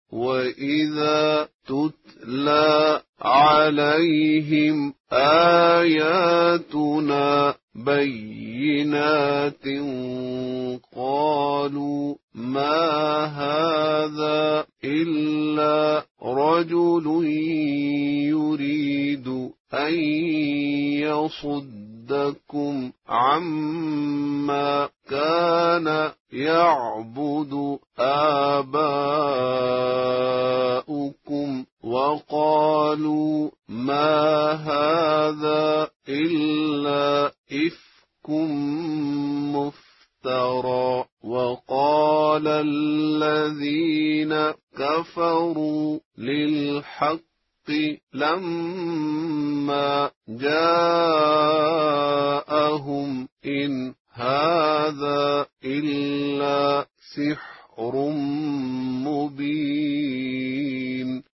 وإذا تتلى عليهم آياتنا بينات قالوا ما هذا إلا رجل يريد أن يصدكم عما كان يعبد آباؤكم وقالوا ما هذا إلا إفك مفترى وقال الذين كفروا للحق لما جاءهم إن هذا إلا سحر مبين.